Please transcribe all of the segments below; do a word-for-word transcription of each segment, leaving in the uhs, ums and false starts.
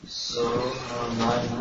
So, uh, nine.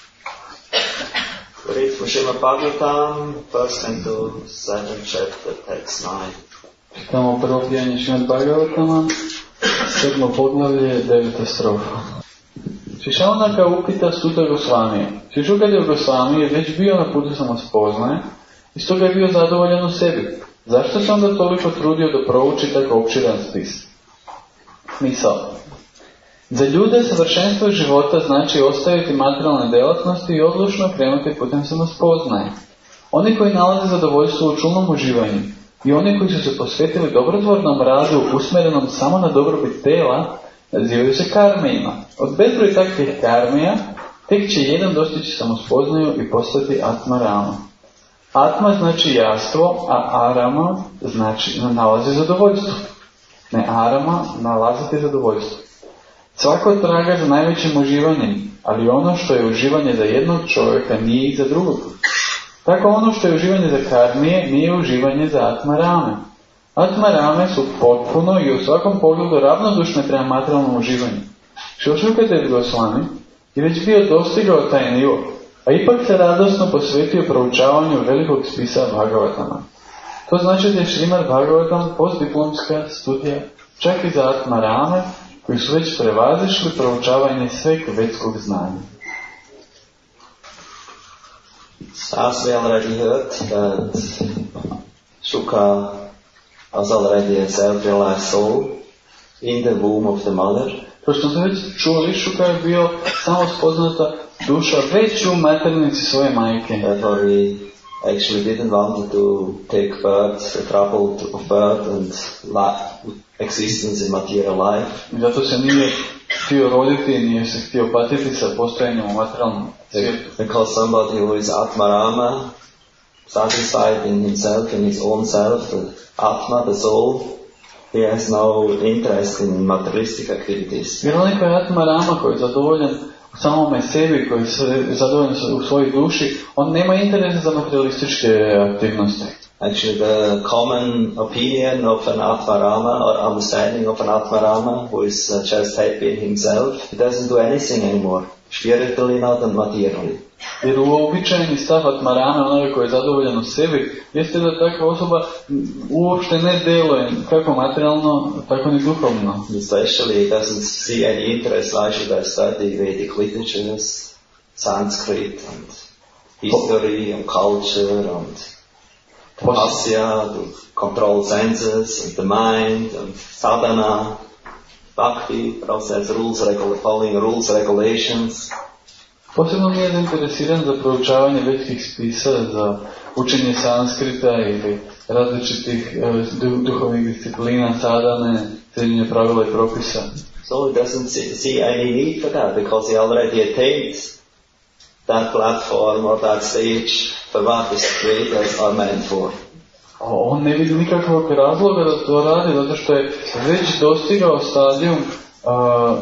Read from Srimad Bhagavatam, first into second chapter, text nine. Čitamo prvo prijanje Srimad Bhagavatama, sedmo poglavlje, deveta strofa. Šišaunaka upita Suta Gosvamija. Šri Šukadeva Gosvami je već bio na putu samospoznaje i stoga je bio zadovoljan u sebi. Zašto se onda toliko trudio da prouči tako opširan spis? Misao. Za ljude savršenstvo života znači ostaviti materijalne djelatnosti i odlučno krenuti putem samospoznaje. Oni koji nalaze zadovoljstvo u čulnom uživanju i oni koji su se posvetili dobrotvornom radu usmjerenom samo na dobrobit tela, nazivaju se karmijima. Od bezbroj takvih karmija tek će jedan dostići samospoznaju i postati atma rama. Atma znači jastvo, a arama znači nalazi zadovoljstvo. Ne arama, nalaziti zadovoljstvo. Svako traga za najvećim uživanjem, ali ono što je uživanje za jednog čovjeka nije i za drugog. Tako ono što je uživanje za karmije nije uživanje za atma rame. Atma rame su potpuno i u svakom pogledu ravnodušne prema materijalnom uživanju. Šri Šukadeva Gosvami je već bio dostigao taj nivo, a ipak se radosno posvetio proučavanju velikog spisa Bhagavatama. To znači da je Srimad Bhagavatam postdiplomska studija čak i za atma rame, koji su već prevazišli proučavanje sveg vedskog znanja. As we already heard that Shuka was already a self-realized soul in the womb of the mother. To što smo već čuli, Shuka je bio samo spoznata duša već u maternici svoje majke. Therefore he actually didn't want to take birth, the trouble of birth and life, existence in material life. Zato se nije htio roditi, nije se htio patiti sa postojanjem u materijalnom svijetu. Because somebody who is Atma Rama, satisfied in himself, in his own self, the Atma, the soul, he has no interest in materialistic activities. Jer onaj koji je Atma Rama, koji je zadovoljan u samome sebi, koji je zadovoljan u svojoj duši, on nema interesa za materialističke aktivnosti. Actually, the common opinion of an Atma Rama or understanding of an Atma Rama who is uh, just happy in himself, he doesn't do anything anymore, spiritually not and materially. Jer uobičajeni stav Atma Rame, onoga koji je zadovoljan u sebi, jeste da takva osoba uopšte ne deluje kako materijalno, tako ni duhovno. Especially he doesn't see any interest why should I study Vedic literatures, Sanskrit and history and culture and Pasya, to control senses and the mind and sadhana, bhakti, process, rules, regula- following rules, regulations. Posebno mi je zainteresiran za proučavanje vedskih spisa, za učenje sanskrita ili različitih uh, duhovnih disciplina, sadhane, slijedjenje pravila i propisa. So he doesn't see, see any need for that because he already attained that platform or that stage for what his creators are meant for. On ne vidi nikakvog razloga da to radi, zato što je već dostigao stadijum uh,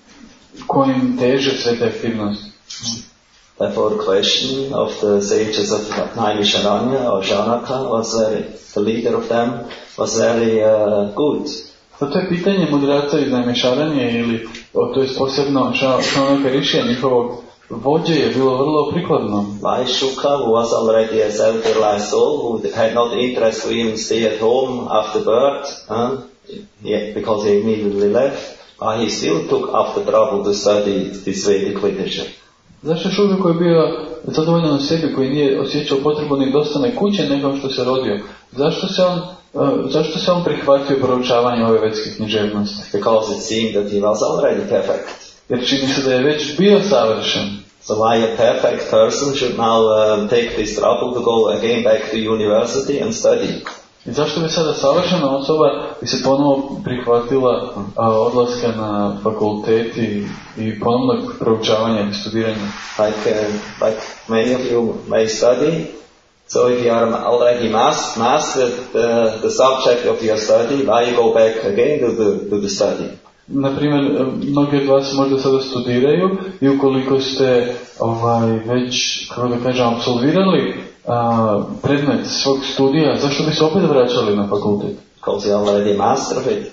kojim teže sve te aktivnosti. Therefore, the question of the sages of Naimisharanya or Janaka was very, the leader of them was very uh, good. To je pitanje mudraca iz Naimisharanje ili to je posebno Šanaka Rišija, njihovog vođe je bilo vrlo prikladno. Why Shuka, who was already a self-realized soul, who had not interest to even stay at home after birth, huh? yeah, because he immediately left, but he still took after trouble to study this Vedic literature. Zašto Šuka koji je bio zadovoljan u sebi, koji nije osjećao potrebu ni da ostane kuće nego što se rodio, zašto se on, uh, zašto se on prihvatio proučavanje ove vedske književnosti? Because it seemed that he was already perfect. Jer čini se da je već bio savršen. So why a perfect person should now um, take this trouble to go again back to university and study? I zašto bi sada savršena osoba bi se ponovo prihvatila a, odlaska na fakultet i, i ponovnog proučavanja i studiranja? Like, uh, like many of you may study, so if you are already mas- mastered the, the subject of your study, why you go back again to the, to the study? Naprimjer, mnogi od vas možda sada studiraju i ukoliko ste ovaj, već, kako da kažem, absolvirali a, predmet svog studija, zašto bi se opet vraćali na fakultet? Because you already mastered it.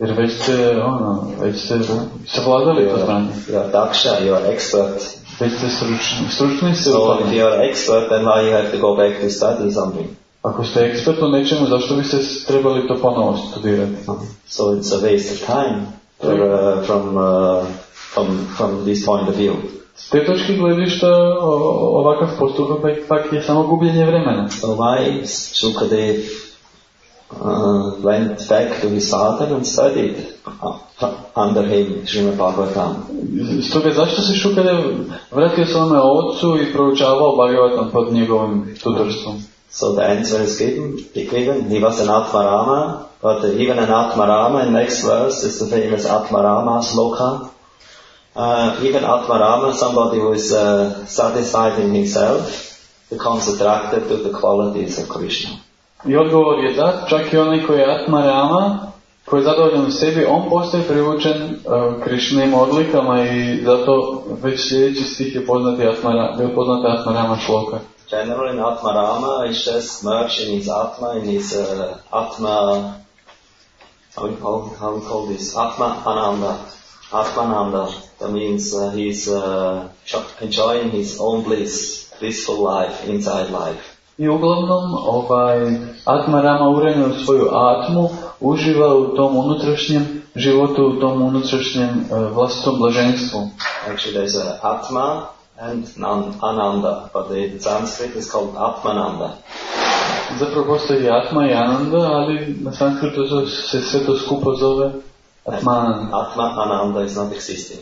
Jer već ste, ono, već ste savladali to znanje. You are daksha, you are expert. Već ste stručni, stručni ste u So tome. if you are expert, then why you have to go back to study something? Ako ste ekspert u nečemu, zašto biste trebali to ponovo studirati? So it's a waste of time for, uh, from, uh, from, from this point of view. S te točke gledišta ovakav postupak pak je samo gubljenje vremena. So why Shukadev uh, went back to his father and studied under him Srimad Bhagavatam? Stoga zašto se Šukadev vratio svome ocu i proučavao Bhagavatam pod njegovim tutorstvom? So the answer is given, given. He was an Atmarama, but even an Atmarama, in next verse is the famous Atmarama sloka. Uh, even Atmarama, somebody who is uh, satisfied in himself, becomes attracted to the qualities of Krishna. I odgovor je da, čak i onaj koji je Atmarama, koji je zadovoljan u sebi, on postaje privučen uh, Krišnim odlikama i zato već sljedeći stih je poznati Atmarama, je poznati Atmarama šloka. Generally, in Atmarama is just merged in his Atma, in his uh, Atma, how we call, how we call this? Atma Ananda. Atmananda. That means uh, he's uh, enjoying his own bliss, blissful life, inside life. I uglavnom, ovaj, Atmarama urenja u svoju Atmu, uživa u tom unutrašnjem životu, u tom unutrašnjem uh, vlastitom blaženstvu. Actually, there's a Atma and Ananda, but the Sanskrit is called Atmananda. Zapravo postoji Atma i Ananda, ali na sanskritu se sve to skupo zove Atmananda. Atma Ananda is not existing.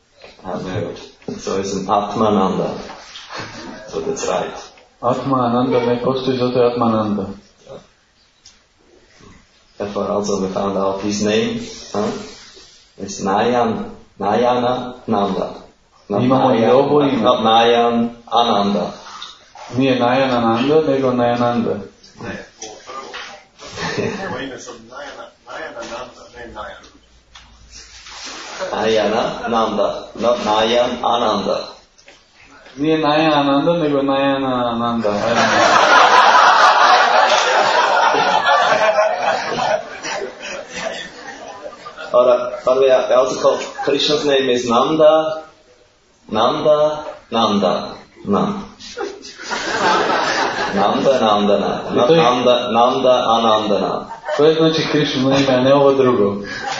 So it's an Atmananda. So that's right. Atma Ananda ne postoji, zato je Atmananda. Therefore also we found out his name. Huh? It's Nayan, Nayana Nanda. Not Nayan, not Nayan Ananda. Nije Nayan Ananda, nego Nayananda. Ne, prvo ime sam Nayana Nanda, ne Nayan. Nayana Nanda, not Nayan Ananda. Nije Nayan Ananda, nego Nayana Ananda. Or, or we also call Krishna's name is Nanda, Nanda, Nanda, Nanda. Nanda, Nandana, not Nanda, Nanda, Anandana. To je znači Krishna ime, a ne ovo drugo.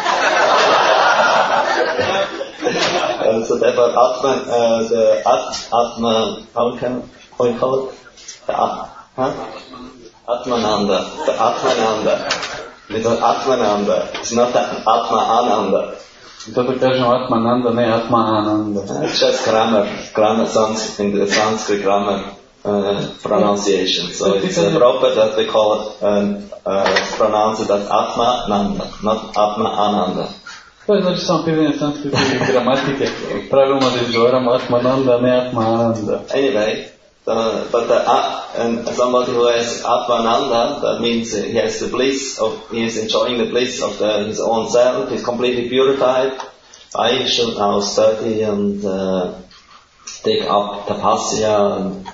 And so therefore Atman, uh, the At, Atman, how can how we call it? The At, huh? Atmananda, the Atmananda. Because Atmananda is not the Atma Ananda. Zato kažemo Atmananda, ne Atmananda. It's just grammar, grammar Sanskrit, in the Sanskrit grammar uh, pronunciation. So it's uh, proper that we call it, um, uh, pronounce it as Atmananda, not Atma Ananda. To je znači samo pitanje sanskritske gramatike. Pravilno da izgovaramo Atmananda, ne Atmananda. Anyway, uh, but the, uh, and somebody who has Atmananda, that means he has the bliss of, he is enjoying the bliss of the, his own self, he's completely purified. I should now study and uh, take up tapasya and,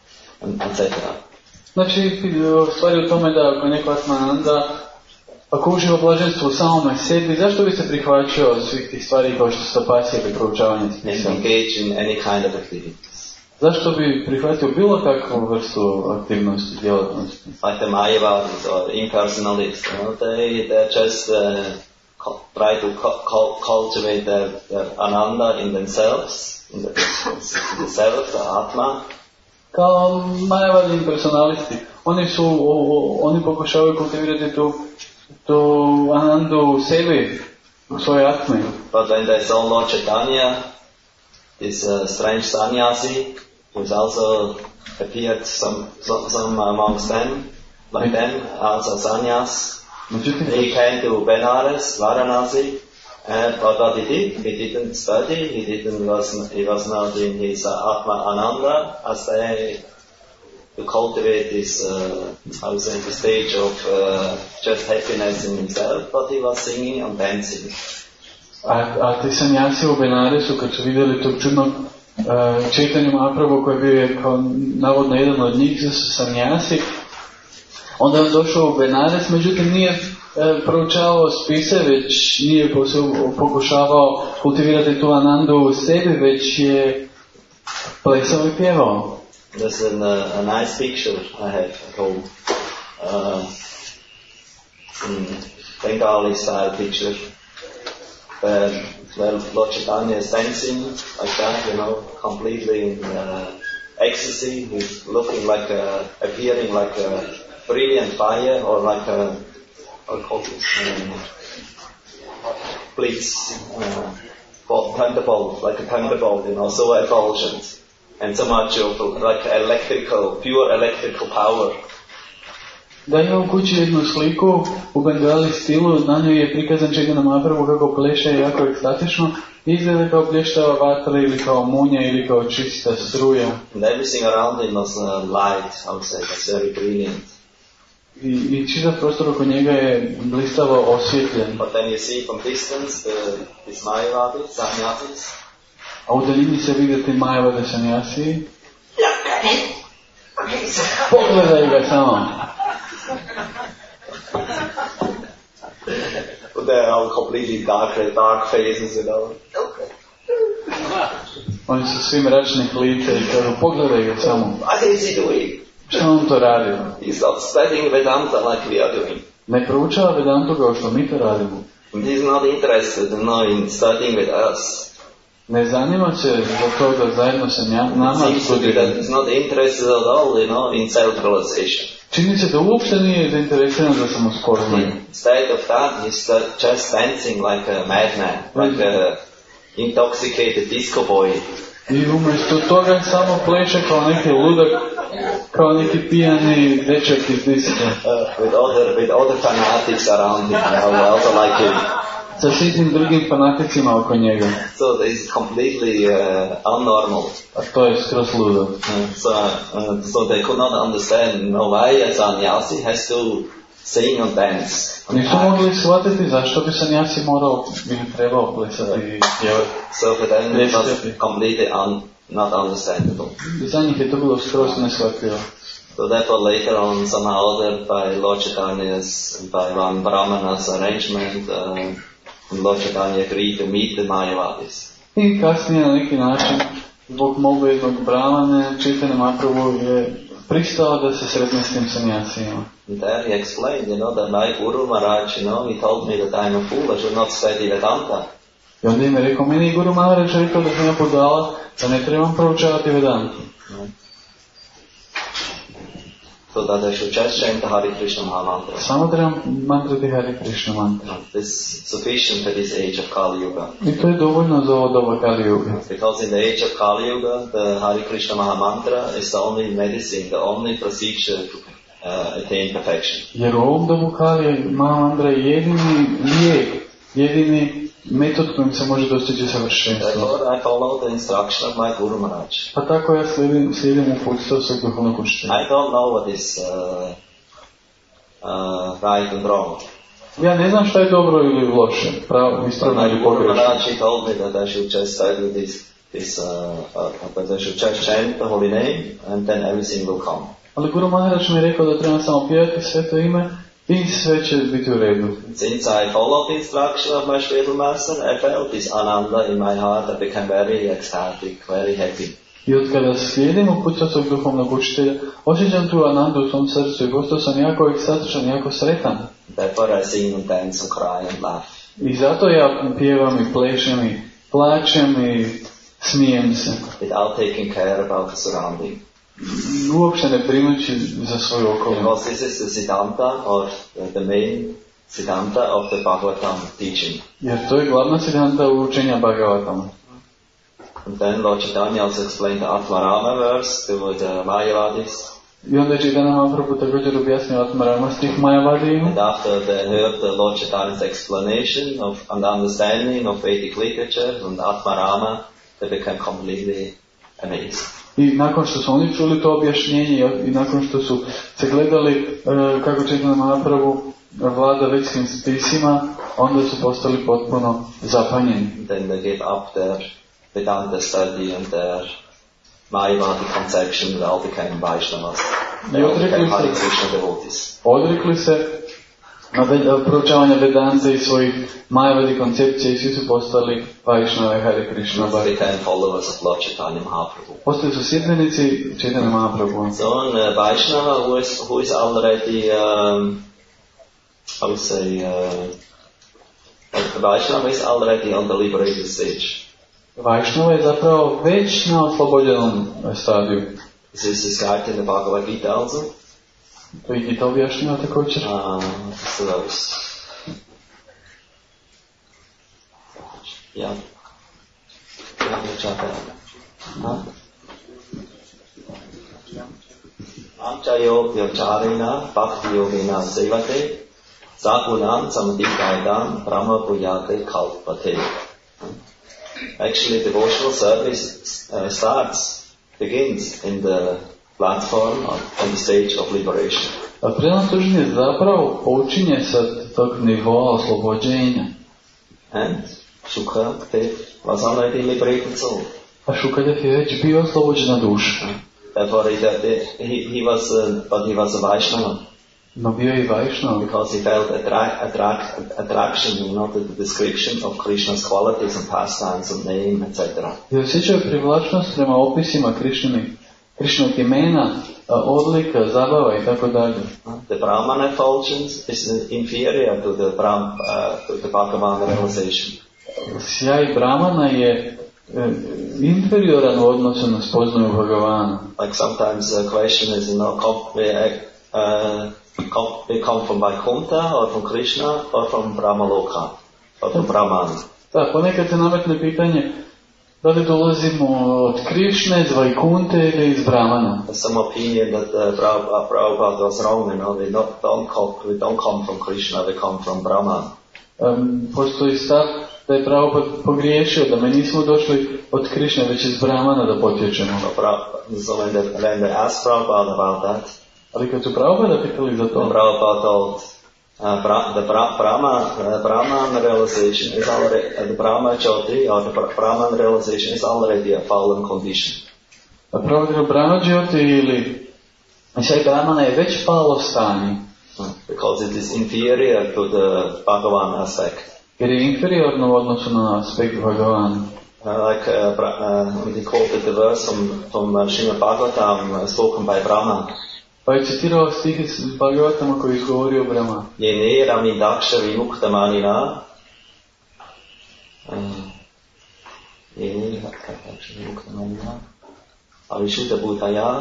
and et cetera. Znači, stvari u tome da ako neko Atmananda, ako uživa blaženstvo u samome sebi, zašto bi se prihvaćao od svih tih stvari kao što su tapasija ili proučavanje spisa? Engage in any kind of activities. Zašto bi prihvatio bilo kakvu vrstu aktivnosti, djelatnosti? Like the Mayavadis or impersonalists, you know, they they just uh, co- try to co- co- cultivate their, their ananda in themselves, in the, in the self, the atma. Kao Mayavadi impersonalisti, oni su, o, o, oni pokušavaju kultivirati tu, tu anandu u sebi, u svojoj atmi. But when they saw Lord Chaitanya, this uh, strange sannyasi, who's also appeared some, some, some amongst them, like them, also sannyas, he came to Benares, Varanasi, and but what he did, he didn't study, he didn't was he was not in his uh, Atma Ananda, as they to cultivate this, uh, I would say, the stage of uh, just happiness in himself, but he was singing and dancing. A, a ti sanjasi u Benaresu, kad su vidjeli tog čudnog uh, Čaitanju Mahaprabhu koji bio je kao navodno jedan od njih, su sanjasi, onda je došao u Benares, međutim nije proučavao spise, već nije pokušavao kultivirati tu anandu u sebi, već je plesao i pjevao. There's an, uh, a nice picture I have at home. Uh, mm, Bengali style picture. Where, where Lord Chaitanya is dancing like that, you know, completely in uh, ecstasy. He's looking like a, appearing like a brilliant fire, or like a, what call it, um, blitz, uh, thunderbolt, like a thunderbolt, you know, so effulgent. And so much of like electrical, pure electrical power. Da ima u kući jednu sliku u Bengali stilu, na njoj je prikazan Chaitanya Mahaprabhu kako pleše jako ekstatično, izgleda kao blještava vatra ili kao munja ili kao čista struja. And everything around him was uh, light, I would say, that's very brilliant. I, i čitav prostor oko njega je blistavo osvjetljen. But then you see from distance the, these Mayavadis, Sannyasis. A u daljini se vide ti Mayavade sannyasi. Pogledaj ga samo. But they're all completely dark, dark faces, you know. Oni su svi mračnih lica i kažu, pogledaj ga samo. What is he doing? Što on to radi? He's not studying Vedanta like we are doing. Ne proučava Vedantu kao što mi to radimo. And he's not interested, you know, in studying with us. Ne zanima se za to da zajedno sa nama studira. He's not interested at all, you know, in self-realization. Čini se da uopšte nije zainteresiran za samospoznanje. Instead of that, he's just dancing like a madman, like a intoxicated disco boy. I umjesto toga samo pleše kao neki ludak, kao neki pijani dečak iz diska. Uh, with other with other fanatics around him, you know, also like him. Sa sitnim drugim fanaticima oko njega. So this is completely uh, unnormal. A to je skroz ludo. Uh, so, uh, so they could not understand, you know, why a sannyasi has to sing and dance. Nisu mogli shvatiti zašto bi sannyasi morao ili trebao plesati i pjevati. So for them it was completely un, not understandable. Za njih je to bilo skroz neshvatljivo. So therefore later on somehow other by Lord Chaitanya's, by one Brahmana's arrangement, uh, Lord Chaitanya agreed to meet the Mayavadis. I kasnije na neki način, zbog molbe jednog Brahmane, Chaitanya Mahaprabhu je pristao da se sretne s tim sannyasima. And there he explained, you know, that my Guru Maharaj, you know, he told me that I'm a fool, I should not study Vedanta. I onda im je rekao, meni Guru Maharaj rekao da sam ja budala, da ne trebam proučavati Vedantu. No. So that I should just chant the Hare Krishna Mahamantra. Samo trebam mantrati Hare Krishna mantra. This is sufficient for this age of Kali Yuga. I to je dovoljno za ovo doba Kali Yuga. Because in the age of Kali Yuga, the Hare Krishna Mahamantra is the only medicine, the only procedure to uh, attain perfection. Jer u ovom dobu Kali Mahamantra je jedini lijek, jedini metod kojim se može dostići savršenstvo. Therefore I follow the instruction of my Guru Maharaj. Pa tako ja slijedim, slijedim uputstvo svog duhovnog učitelja. I don't know what is uh, uh, right and wrong. Ja ne znam šta je dobro ili loše, pravo, ispravno ili pogrešno. Maharaj told me that I should just study this, this uh, uh, that I should just chant the holy name and then everything will come. Ali Guru Maharaj mi je rekao da trebam samo pjevati sve to ime i sve će biti u redu. Since I followed the instruction of my spiritual master, I felt this ananda in my heart. I became very ecstatic, very happy. I od kada slijedim uputstva svog duhovnog učitelja, osjećam tu anandu u svom srcu i postao sam jako ekstatičan, jako sretan. Therefore I sing and dance and cry and laugh. I zato ja pjevam i plešem i plačem i smijem se. Without taking care about the surrounding. Uopšte ne brinući za svoju okolinu. Because this is the Siddhanta or the main Siddhanta of the Bhagavatam teaching. Jer to je glavna siddhanta učenja Bhagavatama. And then Lord Chaitanya also explained the Atmarama verse to the Mayavadis. I onda je Chaitanya Mahaprabhu također objasnio Atmarama stih Mayavadijima. And after they heard the Lord Chaitanya's explanation of and understanding of Vedic literature and Atmarama, they became completely amazed. I nakon što su oni čuli to objašnjenje i nakon što su se gledali uh, kako Chaitanya Mahaprabhu vlada vedskim spisima, onda su postali potpuno zapanjeni. Then they gave up their Vedanta study and their Mayavadi conception, they all became Vaishnavas. They all became Hare Krishna devotees. Odrekli se Na ved- proučavanje Vedante i svojih Mayavadi koncepcije svi su postali Vaishnava i Hare Krishna They bhakti. became followers of Lord Chaitanya Mahaprabhu. Postali su sljedbenici Chaitanya Mahaprabhu. So an uh, Vaishnava who is, who is already, um, I would say, uh, a Vaishnava is already on the liberated stage. Vaishnava je zapravo već na oslobođenom stadiju. This is described in the Bhagavad Gita also. To i Gita objašnjava također. Uh, so those. Yeah. Yeah, we'll chat that. Huh? Amchayo vyacharina bhakti yogina sevate sagunam samadikaidam brahma pujate kalpate. Actually, devotional service uh, starts, begins in the platform on the stage of liberation. A prenos služenje zapravo počinje sa tog nivoa oslobođenja. And Shukdev was already liberated soul. A Šukadev je već bio oslobođena duša. Therefore, he, he, he was, uh, but he was a Vaishnava. No bio je i Vaishnava. Because he felt attract, attract, attraction, you know, to the description of Krishna's qualities and pastimes and name, et cetera. I osjećao privlačnost prema opisima Krišninih, Krišnog imena, odlika, zabava i tako dalje. The Brahman effulgence is inferior to the, Brahm, uh, to the Bhagavan realization. Sjaj Brahmana je e, inferioran u odnosu na spoznaju Bhagavana. Like sometimes the question is, you know, come, we, uh, come, we come from Vaikuntha or from Krishna or from Brahmaloka or from Brahman. Da, ponekad se nametne pitanje da li dolazimo od Krišne, iz Vajkunte ili iz Brahmana. There's some opinion that uh, Prabhupada, Prabhupada was wrong, you know, we not, don't, come, we don't come from Krishna, we come from Brahman. Um, postoji stav da je Prabhupada pogriješio, da mi nismo došli od Krišne, već iz Brahmana da potječemo. So, so when, they, when they asked Prabhupada about that, ali kad su Prabhupada pitali za to, Prabhupada told uh, Bra, the Bra, Brahma, uh, Brahman realization is already, uh, the Brahma Jyoti or the Brahman realization is already a fallen condition. A Prabhupada Brahma Jyoti ili Sjaj Brahmana je već palo stanje. Because it is inferior to the Bhagavan aspect. Jer je inferiorno u odnosu na aspekt Bhagavana. Uh, like uh, uh, he quoted the verse from, from uh, Srimad Bhagavatam uh, spoken by Brahma. Pa je citirao stih iz Bhagavatama koji je izgovorio Brahma. Yene rami daksha vimukta manina. Yene daksha vimukta manina. Avishuddha bhutaya.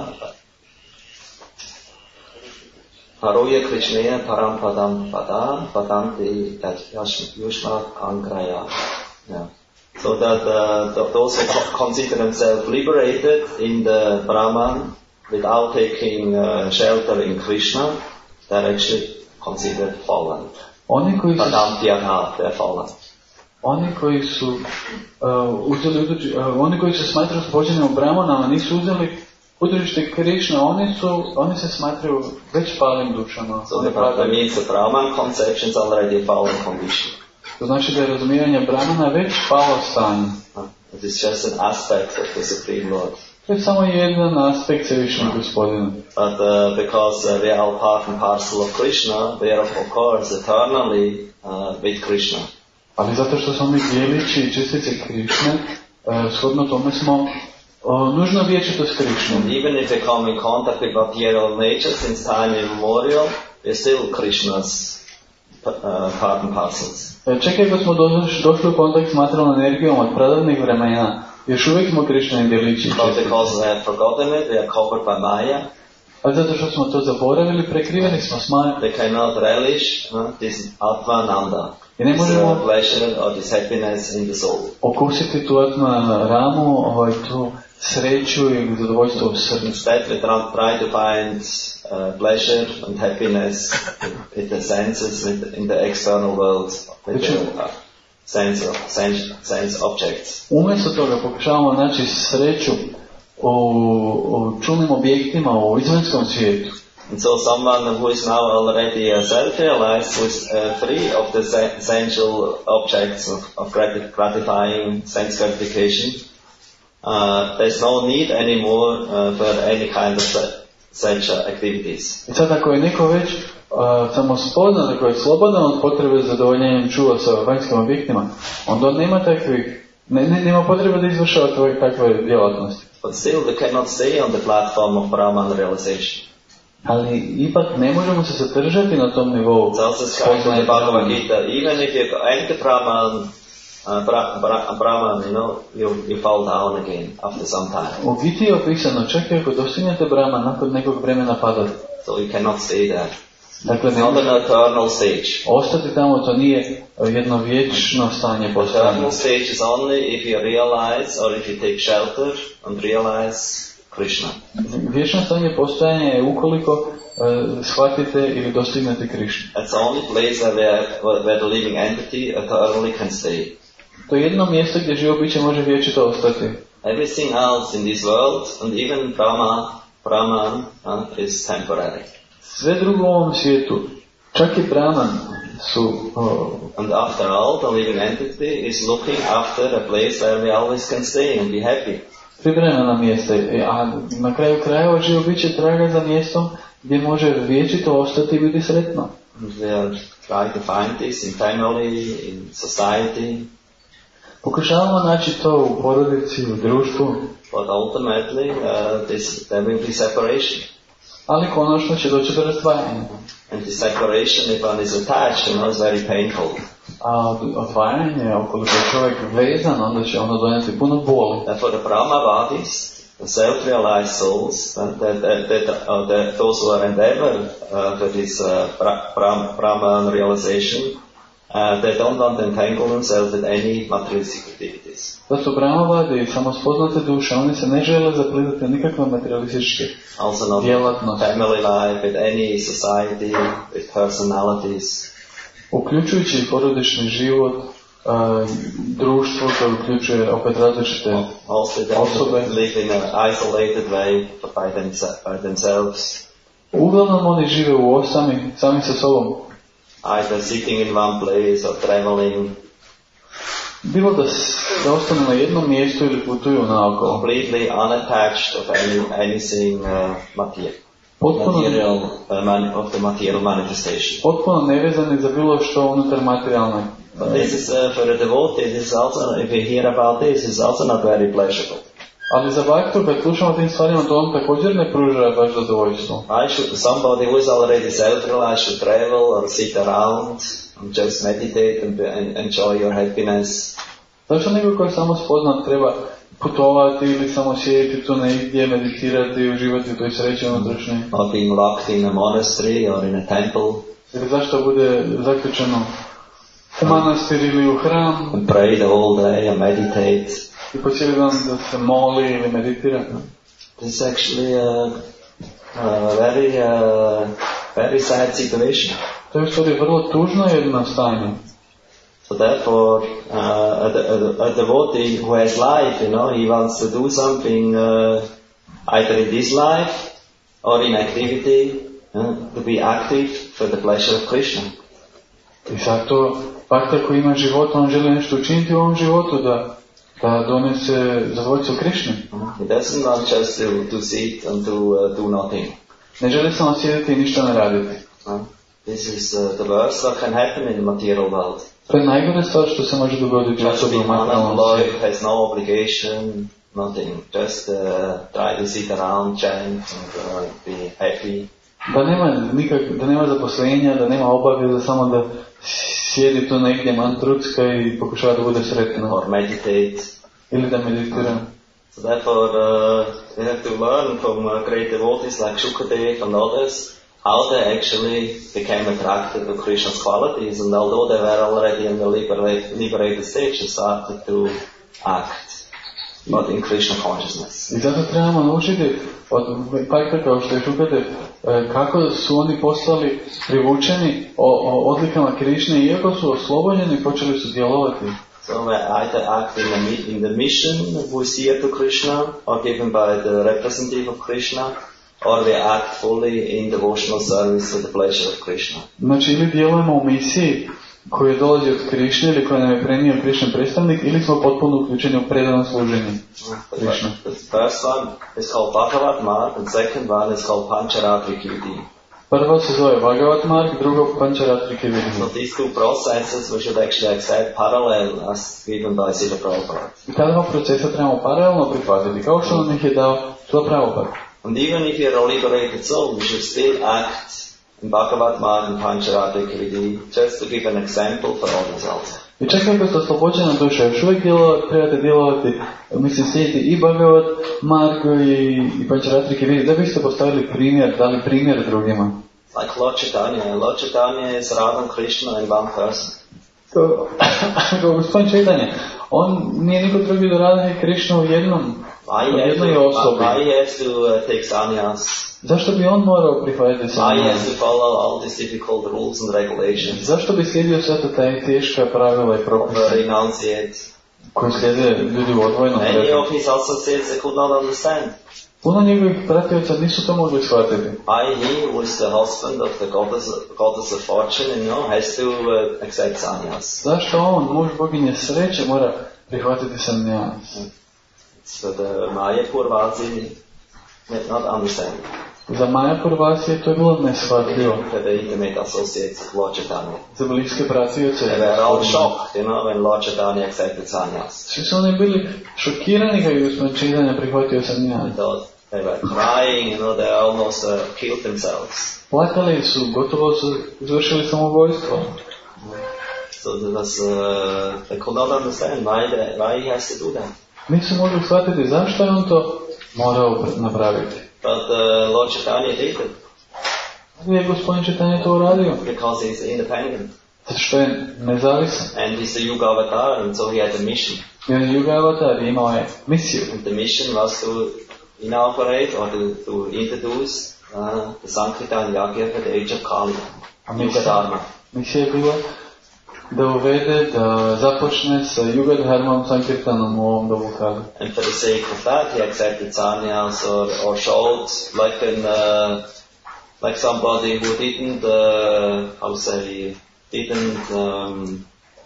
Paroya Krishneya param padam padam padanti yushma angraya. Yeah. So that uh, the, those who consider themselves liberated in the Brahman without taking uh, shelter in Krishna, they're actually considered fallen. Oni koji su, Padamtyaha, they're fallen. Oni koji su uh, uzeli, uh, oni koji se smatraju oslobođenim u Brahmanama nisu uzeli udržište Krishna, oni su, oni se smatraju već palim dušama. So the, that means the Brahman conception is already a fallen condition. To znači da je razumijevanje Brahmana već palo stanje. It is just an aspect of the Supreme Lord. To je samo jedan aspekt Svevišnjeg Gospodina. But uh, because uh, we are all part and parcel of Krishna, we are of course eternally uh, with Krishna. Ali zato što smo mi dijelići i čistice Krišne, uh, shodno tome smo uh, nužno vječito s Krišnom. Even if we come in contact with material nature since time immemorial, we are still Krishna's uh, part and parcels. Čak ako smo došli, došli u kontakt s materijalnom energijom od pradavnih vremena, još uvijek smo Krišne djelići. But because we have forgotten it, we are covered by Maya. Ali zato što smo to zaboravili, prekriveni smo s Majom. They cannot relish uh, this Atmananda, I ne this možemo uh, pleasure or this happiness in the soul. okusiti tu Atman ramu, ovaj, tu sreću i zadovoljstvo u srcu. Instead, we try, try to find uh, pleasure and happiness in the senses, with, in the external world, with the uh, sense, of, sense, sense objects. Umjesto toga pokušavamo naći sreću u, u čulnim objektima, u izvanjskom svijetu. And so someone who is now already uh, self-realized, who is uh, free of the se- sensual objects of, of grati- gratifying sense gratification, uh, there's no need anymore uh, for any kind of se- such uh, activities. I sad ako je neko već uh, samospoznan, koji je slobodan od potrebe za zadovoljenjem čula sa vanjskim objektima, onda on nema takvih, ne, ne, nema potrebe da izvršava tvoje takve djelatnosti. But still, we cannot stay on the platform of Brahman realization. Ali ipak ne možemo se zadržati na tom nivou. It's also described in the Bhagavad Gita. Even if you enter Brahman, uh, Bra, Bra, Brahman, you know, you, you fall down again after some time. U Giti je opisano, čak i ako dostignete Brahman, nakon nekog vremena padate. So you cannot stay there. Dakle, It's not an eternal stage. Ostati tamo to nije jedno vječno stanje postojanja. Eternal stage is only if you realize or if you take shelter and realize Krishna. Vječno stanje postojanja je ukoliko uh, shvatite ili dostignete Krišnu. That's the only place where, where the living entity eternally can stay. To je jedno mjesto gdje živo biće može vječito ostati. Everything else in this world, and even Brahma, Brahman, uh, is temporary. Sve drugo u ovom svijetu, čak i Brahman, su... Uh, and after all, the living entity is looking after a place where we always can stay and be happy. Privremena mjesta, a na kraju krajeva živo biće traga za mjestom gdje može vječito ostati i biti sretno. And we are trying to find this in family, in society. Pokušavamo naći to u porodici, u društvu. But ultimately, uh, this, there will be separation. Ali konačno će doći do razdvajanja. And the separation, if one is attached, you know, is very painful. A odvajanje, ukoliko je čovjek vezan, onda će ono donijeti puno boli. For the Brahmavadis, the self-realized souls, that, that, that, that, uh, that those who are endeavor uh, for this uh, Brahma, Brahman realization, uh, they don't want to entangle themselves with any materialistic activities. Da su Brahmavadi i samospoznate duše, oni se ne žele zaplitati nikakve materialističke also not djelatnosti. Family life, with any society, with personalities. Uključujući i porodični život, uh, društvo koje uključuje opet različite osobe. Live in an isolated way by, themse, by themselves. Uglavnom oni žive u osami, sami sa sobom. Either sitting in one place or traveling. Bilo da, da ostanu na jednom mjestu ili putuju naokolo. Completely unattached of any, anything uh, material. Potpuno, material, uh, man, of the material manifestation. Potpuno nevezani za bilo što unutar materijalne. But this is uh, for a devotee, this is also, if you hear about this, is also not very pleasurable. Ali za baktu, kad slušamo tim stvarima, to on također ne pruža baš zadovoljstvo. I should, somebody who is already self-realized should travel or sit around and just meditate and, and enjoy your happiness. Zašto nego koji je samo spoznat treba putovati ili samo sjediti tu negdje, meditirati i uživati u toj sreći unutrašnjoj? Or being locked in a monastery or in a temple. Ili zašto bude zaključeno u manastir ili u hram? And pray the whole day and meditate. I po cijeli dan da se moli ili meditira. This is actually a, a very, uh, very sad situation. To je u stvari vrlo tužno jedno stanje. So therefore, uh, a, a, a devotee who has life, you know, he wants to do something uh, either in this life or in activity uh, to be active for the pleasure of Krishna. I zato, pak ako ima život, on želi nešto učiniti u ovom životu da da donese zadovoljstvo Krišni. He doesn't want just to, to sit and to uh, do nothing. Ne želi samo sjediti i ništa ne raditi. Uh, this is uh, the worst that can happen in the material world. To je najgore stvar što se može dogoditi u osobi u materijalnom svijetu. Has no obligation, nothing. Just uh, try to sit around, chant and uh, be happy. Da nema nikak, da nema zaposlenja, da nema obaveza, samo da sjedi tu negdje mantrucka i pokušava da bude sretno. Or meditate. Ili da meditira. So therefore, uh, we have to learn from uh, great devotees like Shukadev and others how they actually became attracted to Krishna's qualities, and although they were already in the liberated, liberated stage, they started to act, but in Krishna consciousness. I zato trebamo naučiti od Pajka kao što je Šukadev, kako su oni postali privučeni o, o odlikama Krišne, iako su oslobođeni, počeli su djelovati. So we either act in the, in the mission we see to Krishna, or given by the representative of Krishna, or we act fully in devotional service to the pleasure of Krishna. Znači, ili djelujemo u misiji koji dolazi od Krišne ili koji nam je prenio Krišan predstavnik, ili smo potpuno uključeni u predano služenje Krišna. The first one is called Bhagavat Marg, and second one is called Pancharatri Kirti. Prvo se zove Bhagavat Marg, drugo Pančaratrike Vidhi. So these two processes we should actually accept parallel as given by Srila Prabhupada. I ta dva procesa trebamo paralelno prihvatiti, kao što nam ih je dao Srila Prabhupada. And even if you're a liberated soul, you should still act in Bhagavat Marg and Pančaratrike Vidhi, just to give an example for others also. I čak ako ste oslobođena duša, još uvijek djelovati, trebate djelovati, mislim, slijediti i Bhagavat Marg i, i Pančaratrike Vidhi, da biste postavili primjer, dali primjer drugima. Like Lord Chaitanya. Lord Chaitanya is Radha and Krishna in one person. Kao gospodin Chaitanya, on nije niko drugi do Radha i Krishna u jednom, u jednoj osobi. Why he has to uh, take sannyas? Zašto bi on morao prihvatiti Why he sannyas? has to follow all these difficult rules and regulations? Zašto bi slijedio sve to taj teška pravila i Of propise uh, renunciate? koji slijede ljudi u odvojenom Many redu? of his associates they could not understand. Puno njegovih pratioca nisu to mogli shvatiti. Why he, who is the husband of the goddess, goddess of fortune, you know, has to uh, accept sannyas. Zašto on, muž boginje sreće, mora prihvatiti sannyas? So the Mayapur Vasi did not understand. Za Majapur Vasije to je bilo neshvatljivo. For the intimate associates of Lord Chaitanya. Za bliske pratioce. They were all shocked, you know, when Lord Chaitanya accepted sannyas. Svi su oni bili šokirani kad je gospodin Chaitanya prihvatio sannyas. They they were crying, you know, they almost uh, killed themselves. Plakali su, gotovo su izvršili samobojstvo. So that was, uh, they could not understand why, they, why he has to do that. Nisu mogli shvatiti zašto je on to morao napraviti. But uh, Lord Chaitanya did it Ali je gospodin Chaitanya to uradio, because he's independent. zato što je nezavisan. And he's a Yuga avatar, and so he had a mission. I on je Yuga avatar i imao je misiju. And the mission was to inaugurate or to, to introduce uh, the Sankirtan Yagya for the age of Kali. Yuga Dharma. Misija je bila da uvede, da započne sa Yuga Dharmom Sankirtanom u ovom dobu Kali. And for the sake of that, he accepted sannyas or, or showed like an, uh, like somebody who didn't, uh, how to say, didn't, um,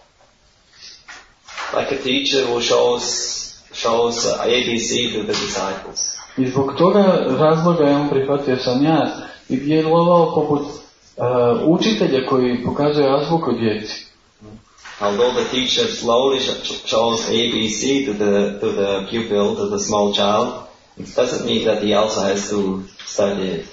like a teacher who shows, shows uh, A B C to the disciples. I zbog toga razloga je on prihvatio sannyas i djelovao poput uh, učitelja koji pokazuje azbuku djeci. Although the teacher slowly shows A B C to the to the pupil, to the small child, it doesn't mean that he also has to study it.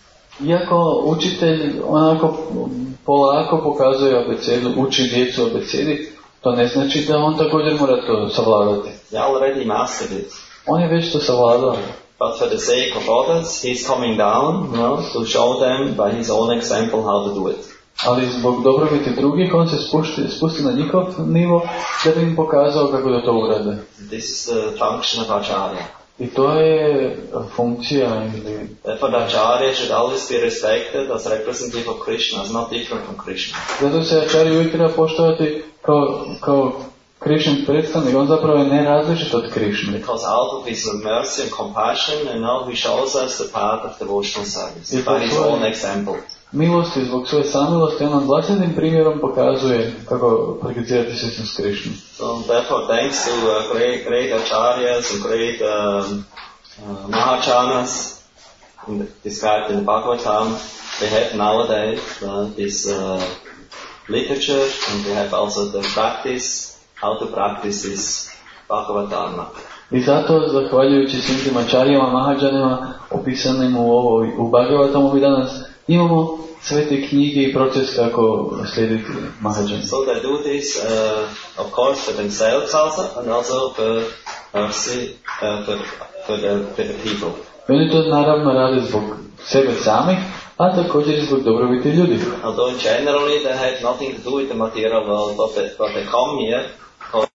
Iako učitelj onako polako pokazuje abecedu, uči djecu abecedi, to ne znači da on također mora to savladati. He already mastered it. On je već to savladao. But for the sake of others, he's coming down, you know, to show them by his own example how to do it. Ali zbog dobrobiti drugih, on se spusti, spusti na njihov nivo da bi im pokazao kako da to urade. This is the function of Acharya. I to je funkcija ili... Therefore, the Acharya should always be respected as representative of Krishna, as not different from Krishna. Zato se Acharya uvijek treba poštovati kao, kao Krishnan predstavnik, on zapravo je nerazličit od Krishna. Because out of his mercy and compassion, you know, he shows us the path of devotional service by his own example. Milosti, zbog svoje samilosti, on nam vlastitim primjerom pokazuje kako prakticirati sistem s Krishnom. So therefore, thanks to uh, great, great acharyas and great um, uh, mahachanas in the, described in the Bhagavatam, we have nowadays uh, this uh, literature, and we have also the practice, how to practice this Bhagavatam. I zato, zahvaljujući svim tim acharyama, mahađanima, opisanim u ovoj, u Bhagavatamu, mi danas imamo sve te knjige i proces kako slijediti mahađani. So they do this, uh, of course, for themselves also, and also for mercy, uh, for, for, the, for the people. I oni to naravno rade zbog sebe samih, a također i zbog dobrobiti ljudi. Although generally they have nothing to do with the material world, but they, but they come here